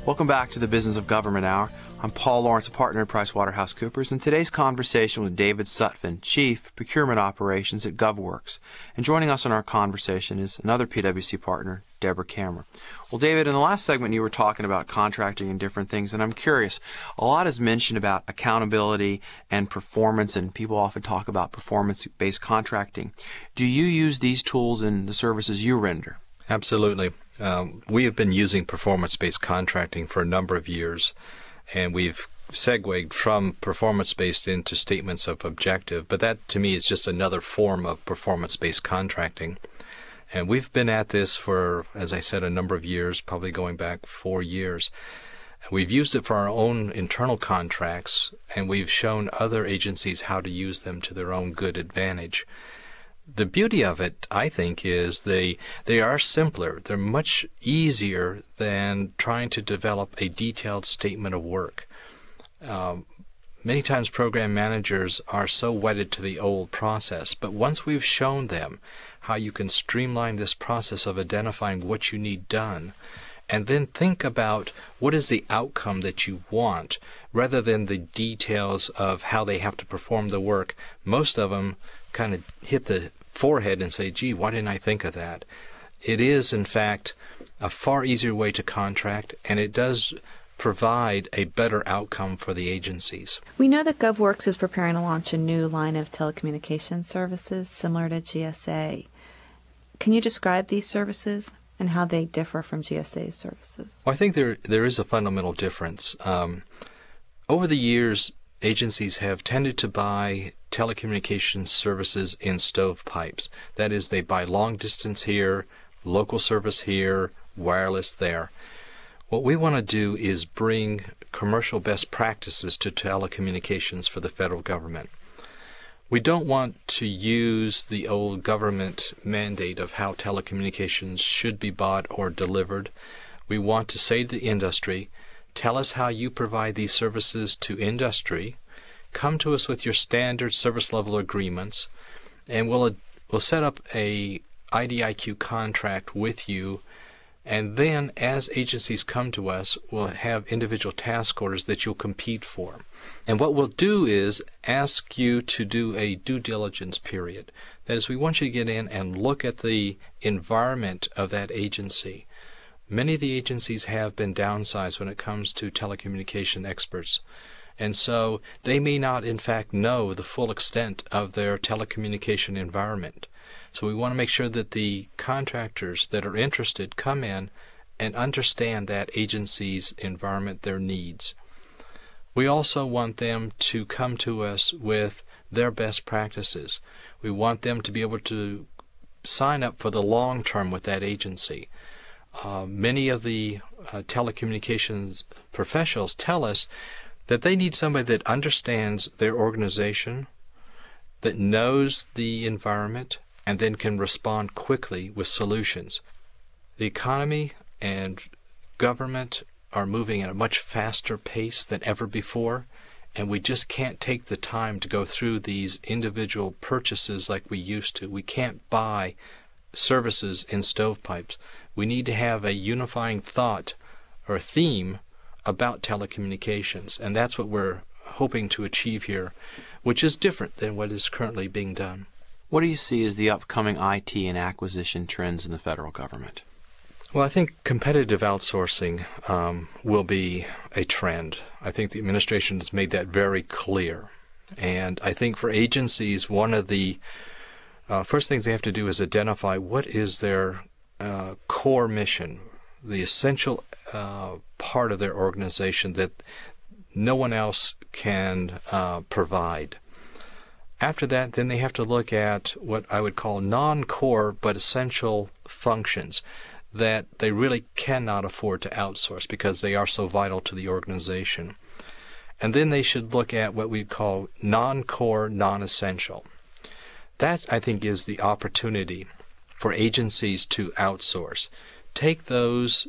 Welcome back to the Business of Government Hour. I'm Paul Lawrence, a partner at PricewaterhouseCoopers, and today's conversation with David Sutphin, Chief Procurement Operations at GovWorks. And joining us in our conversation is another PwC partner, Deborah Kammerer. Well, David, in the last segment you were talking about contracting and different things, and I'm curious, a lot is mentioned about accountability and performance, and people often talk about performance-based contracting. Do you use these tools in the services you render? Absolutely. We have been using performance-based contracting for a number of years, and we've segued from performance-based into statements of objective, but that to me is just another form of performance-based contracting. And we've been at this for, as I said, a number of years, probably going back 4 years. We've used it for our own internal contracts, and we've shown other agencies how to use them to their own good advantage. The beauty of it, I think, is they are simpler. They're much easier than trying to develop a detailed statement of work. Many times program managers are so wedded to the old process, but once we've shown them how you can streamline this process of identifying what you need done, and then think about what is the outcome that you want, rather than the details of how they have to perform the work, most of them kind of hit the forehead and say, gee, why didn't I think of that? It is, in fact, a far easier way to contract, and it does provide a better outcome for the agencies. We know that GovWorks is preparing to launch a new line of telecommunications services similar to GSA. Can you describe these services and how they differ from GSA's services? Well, I think there is a fundamental difference. Over the years, agencies have tended to buy telecommunications services in stovepipes. That is, they buy long distance here, local service here, wireless there. What we want to do is bring commercial best practices to telecommunications for the federal government. We don't want to use the old government mandate of how telecommunications should be bought or delivered. We want to say to industry, tell us how you provide these services to industry. Come to us with your standard service level agreements, and we'll set up a IDIQ contract with you. And then, as agencies come to us, we'll have individual task orders that you'll compete for. And what we'll do is ask you to do a due diligence period. That is, we want you to get in and look at the environment of that agency. Many of the agencies have been downsized when it comes to telecommunication experts. And so they may not, in fact, know the full extent of their telecommunication environment. So we want to make sure that the contractors that are interested come in and understand that agency's environment, their needs. We also want them to come to us with their best practices. We want them to be able to sign up for the long term with that agency. Many of the telecommunications professionals tell us that they need somebody that understands their organization, that knows the environment, and then can respond quickly with solutions. The economy and government are moving at a much faster pace than ever before, and we just can't take the time to go through these individual purchases like we used to. We can't buy services in stovepipes. We need to have a unifying thought or theme about telecommunications, and that's what we're hoping to achieve here, which is different than what is currently being done. What do you see as the upcoming IT and acquisition trends in the federal government? Well, I think competitive outsourcing will be a trend. I think the administration has made that very clear. And I think for agencies, one of the first things they have to do is identify what is their core mission, the essential part of their organization that no one else can provide. After that, then they have to look at what I would call non-core but essential functions that they really cannot afford to outsource because they are so vital to the organization. And then they should look at what we call non-core, non-essential. That, I think, is the opportunity for agencies to outsource. Take those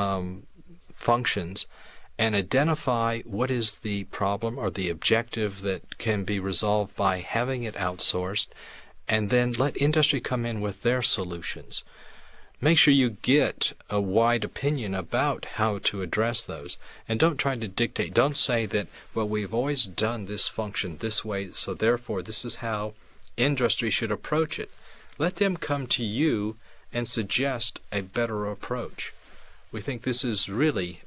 functions and identify what is the problem or the objective that can be resolved by having it outsourced, and then let industry come in with their solutions. make sure you get a wide opinion about how to address those. And don't try to dictate. Don't say that, well, we've always done this function this way, so therefore this is how industry should approach it. Let them come to you and suggest a better approach. We think this is really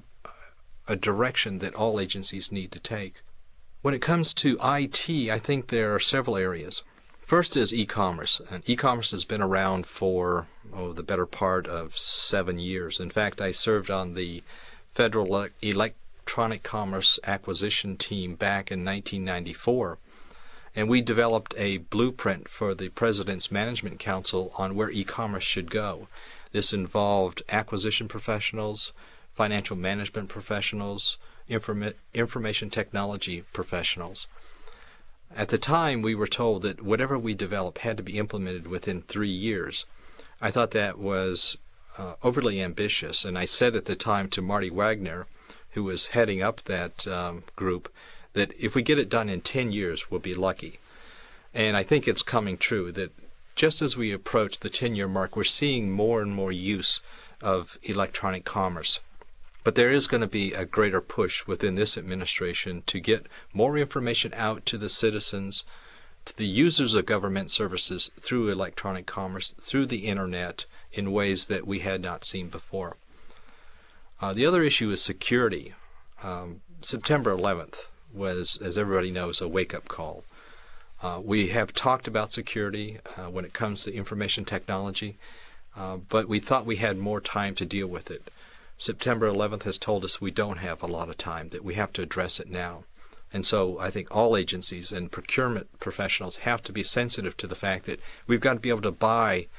a direction that all agencies need to take. When it comes to IT, I think there are several areas. First is e-commerce. And e-commerce has been around for the better part of 7 years. In fact, I served on the Federal Electronic Commerce Acquisition Team back in 1994. And we developed a blueprint for the President's Management Council on where e-commerce should go. This involved acquisition professionals, financial management professionals, information technology professionals. At the time, we were told that whatever we developed had to be implemented within 3 years. I thought that was overly ambitious, and I said at the time to Marty Wagner, who was heading up that group, that if we get it done in 10 years, we'll be lucky. And I think it's coming true that just as we approach the 10-year mark, we're seeing more and more use of electronic commerce. But there is going to be a greater push within this administration to get more information out to the citizens, to the users of government services through electronic commerce, through the internet, in ways that we had not seen before. The other issue is security. September 11th was, as everybody knows, a wake-up call. We have talked about security when it comes to information technology, but we thought we had more time to deal with it. September 11th has told us we don't have a lot of time, that we have to address it now. And so I think all agencies and procurement professionals have to be sensitive to the fact that we've got to be able to buy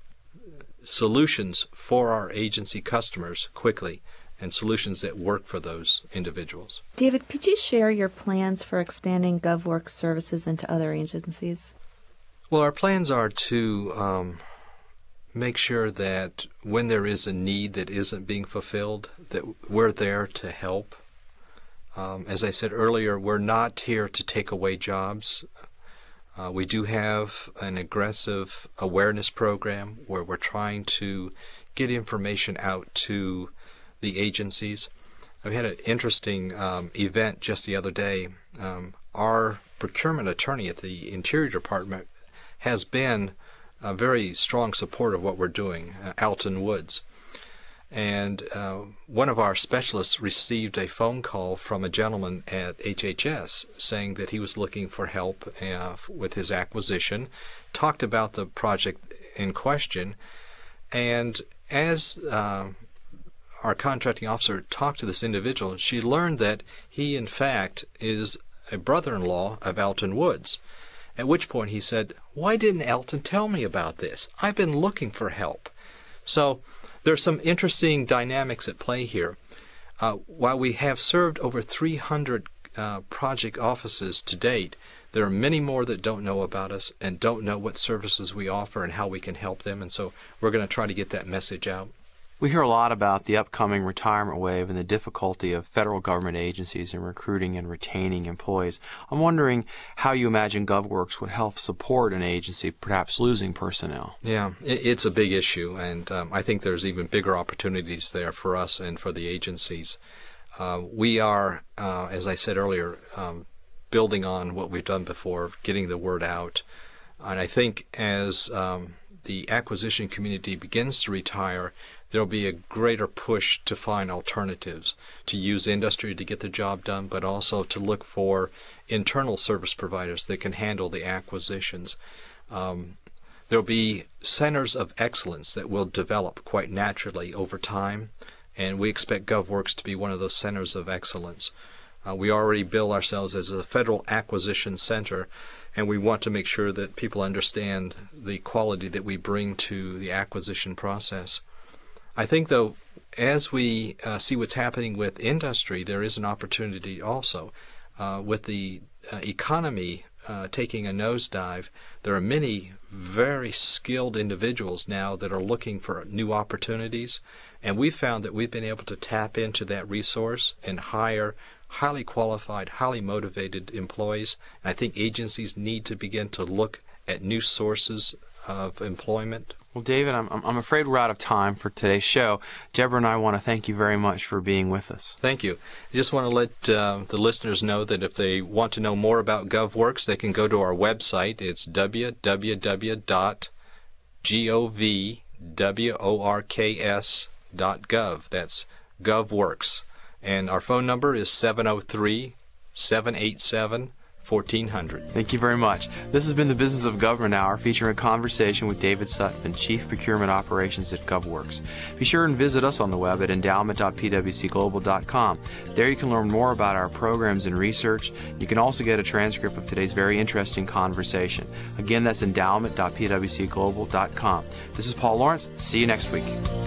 solutions for our agency customers quickly, and solutions that work for those individuals. David, could you share your plans for expanding GovWorks services into other agencies? Well, our plans are to make sure that when there is a need that isn't being fulfilled, that we're there to help. As I said earlier, we're not here to take away jobs. We do have an aggressive awareness program where we're trying to get information out to the agencies. We had an interesting event just the other day. Our procurement attorney at the Interior Department has been a very strong support of what we're doing, Alton Woods. And one of our specialists received a phone call from a gentleman at HHS saying that he was looking for help with his acquisition, talked about the project in question, and as our contracting officer talked to this individual, she learned that he, in fact, is a brother-in-law of Alton Woods. At which point he said, "Why didn't Alton tell me about this? I've been looking for help." So there's some interesting dynamics at play here. While we have served over 300 project offices to date, there are many more that don't know about us and don't know what services we offer and how we can help them. And so we're going to try to get that message out. We hear a lot about the upcoming retirement wave and the difficulty of federal government agencies in recruiting and retaining employees. I'm wondering how you imagine GovWorks would help support an agency perhaps losing personnel. Yeah, it's a big issue, and I think there's even bigger opportunities there for us and for the agencies. We are, as I said earlier, building on what we've done before, getting the word out. And I think as the acquisition community begins to retire, there'll be a greater push to find alternatives, to use industry to get the job done, but also to look for internal service providers that can handle the acquisitions. There'll be centers of excellence that will develop quite naturally over time, and we expect GovWorks to be one of those centers of excellence. We already bill ourselves as a federal acquisition center, and we want to make sure that people understand the quality that we bring to the acquisition process. I think, though, as we see what's happening with industry, there is an opportunity also. With the economy taking a nosedive, there are many very skilled individuals now that are looking for new opportunities, and we've found that we've been able to tap into that resource and hire highly qualified, highly motivated employees. And I think agencies need to begin to look at new sources of employment Well, David, I'm afraid we're out of time for today's show. Deborah and I want to thank you very much for being with us. Thank you. I just want to let the listeners know that if they want to know more about GovWorks, they can go to our website. It's www.govworks.gov. That's GovWorks. And our phone number is 703-787-1400. Thank you very much. This has been the Business of Government Hour, featuring a conversation with David Sutphin, Chief Procurement Operations at GovWorks. Be sure and visit us on the web at endowment.pwcglobal.com. There you can learn more about our programs and research. You can also get a transcript of today's very interesting conversation. Again, that's endowment.pwcglobal.com. This is Paul Lawrence. See you next week.